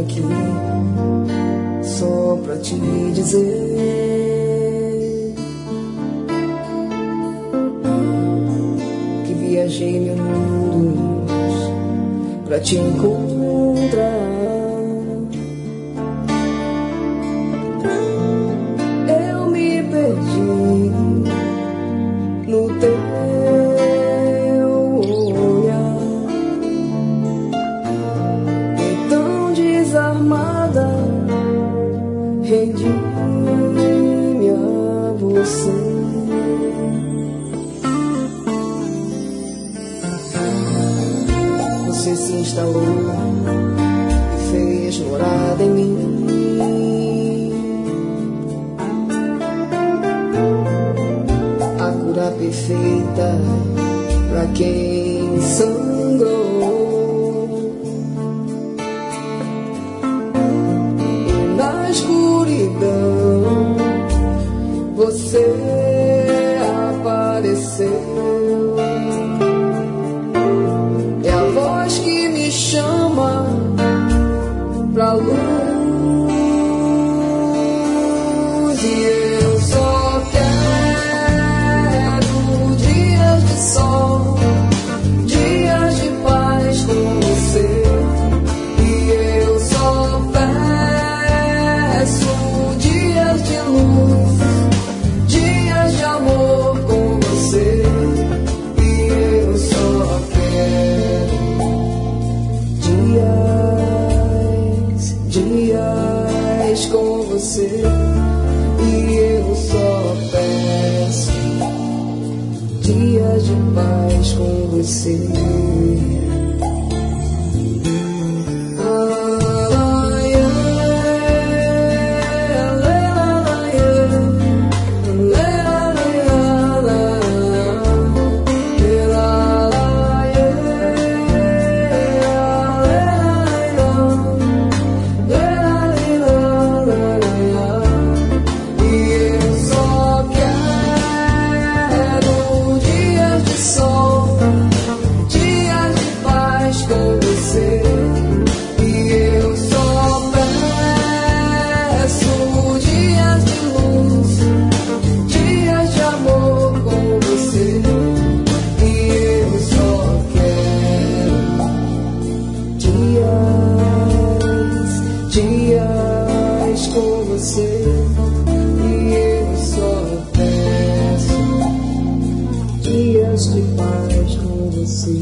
aqui só pra te dizer que viajei mil mundos pra te encontrar. Eu me perdi no teu olhar, então desarmada rendi-me a você. Você se instalou e fez morada em mim. A cura perfeita pra quem sangrou. E na escuridão você apareceu. É a voz que me chama pra luz. E eu só quero dias de sol, dias de paz com você. E eu só peço dias de luz, dias de amor com você. E eu só quero dias com você. E eu só peço dias de paz com você. Dias com você. E eu só peço dias de paz com você.